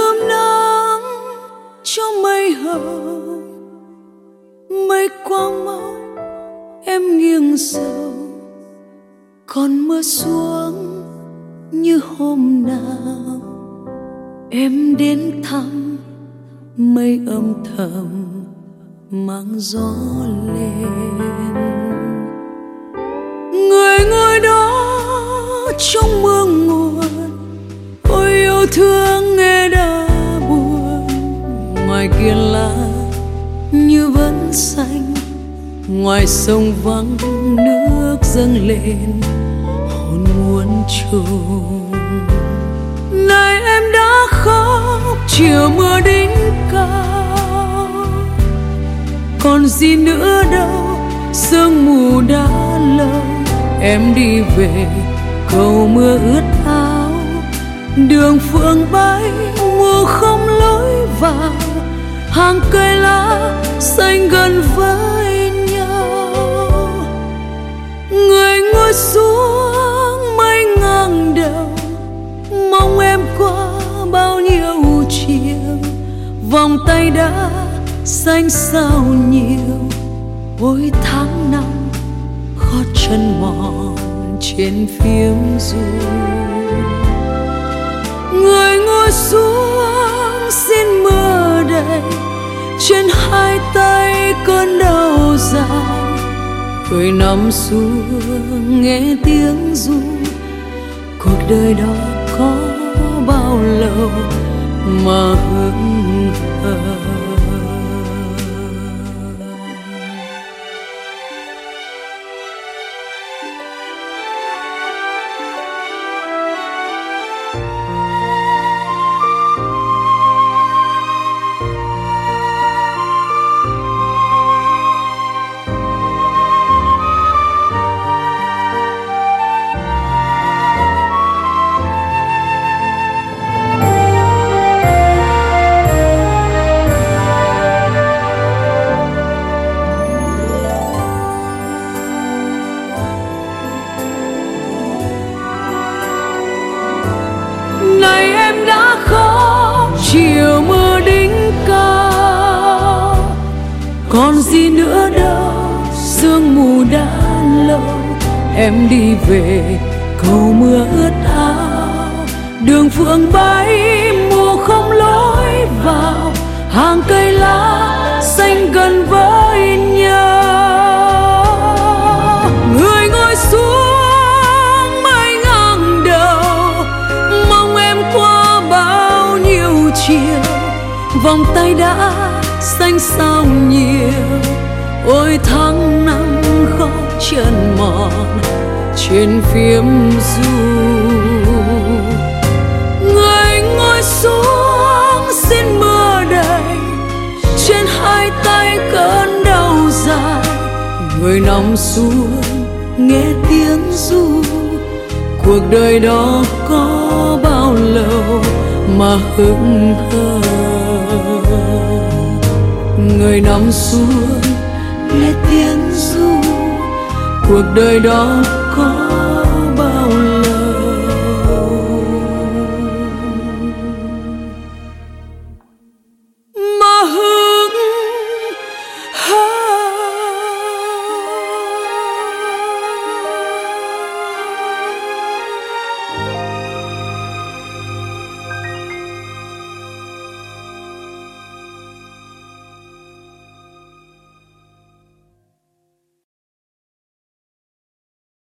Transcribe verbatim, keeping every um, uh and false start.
ươm nắng cho mây hồng, mây qua mau em nghiêng dầu, còn mưa xuống như hôm nào em đến thăm, mây âm thầm mang gió lên. Người ngồi đó trong mưa nguồn, ôi yêu thương nghe đã buồn. Ngoài kia lá như vẫn xanh, ngoài sông vắng nước dâng lên hồn muốn trùng. Này em đã khóc chiều mưa đỉnh cao, còn gì nữa đâu sương mù đã lâu. Em đi về cầu mưa ướt áo, đường phượng bay mùa không lối vào, hàng cây lá xanh gần với nhau. Người ngồi xuống mây ngang đầu, mong em qua bao nhiêu chiều. Vòng tay đã xanh sao nhiều, ôi tháng năm gót chân mòn trên phiếm ru. Người ngồi xuống xin mưa đầy, trên hai tay cơn đau dài. Người nằm xuống nghe tiếng ru, cuộc đời đó có bao lâu mà hững hờ. Chiều mưa đỉnh cao, còn gì nữa đâu sương mù đã lâu. Em đi về cầu mưa ướt áo, đường phượng bay mùa không lối vào, hàng cây lá xanh gần với nhau. Người ngồi xuống mây ngang đầu, mong em qua bao nhiêu chiều. Vòng tay đã xanh sao nhiều, ôi tháng năm gót chân mòn trên phiếm ru. Người ngồi xuống xin mưa đầy, trên hai tay cơn đau dài. Người nằm xuống nghe tiếng ru, cuộc đời đó có bao lâu mà hững hờ. Người nằm xuống nghe tiếng ru, cuộc đời đó có